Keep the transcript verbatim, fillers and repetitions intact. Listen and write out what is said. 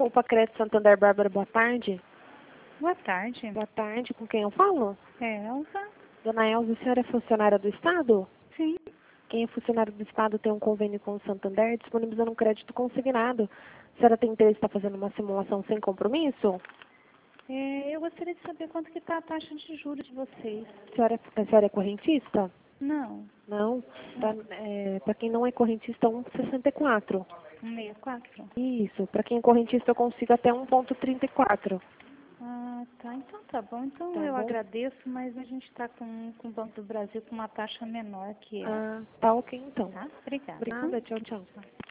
Opa Crédito Santander, Bárbara, boa tarde. Boa tarde. Boa tarde, com quem eu falo? É Elza? Dona Elza, a senhora é funcionária do Estado? Sim. Quem é funcionário do Estado tem um convênio com o Santander disponibilizando um crédito consignado. A senhora tem interesse em estar fazendo uma simulação sem compromisso? É, eu gostaria de saber quanto que está a taxa de juros de vocês. A senhora, a senhora é correntista? Não. Não? Para é, quem não é correntista, um vírgula sessenta e quatro. um vírgula sessenta e quatro? Isso. Para quem é correntista, eu consigo até um vírgula trinta e quatro. Ah, tá. Então tá bom. Então Tá eu bom? agradeço, mas a gente está com, com o Banco do Brasil com uma taxa menor que essa. Ah, tá ok então. Tá? Obrigada. Obrigada, tchau, tchau. Tchau.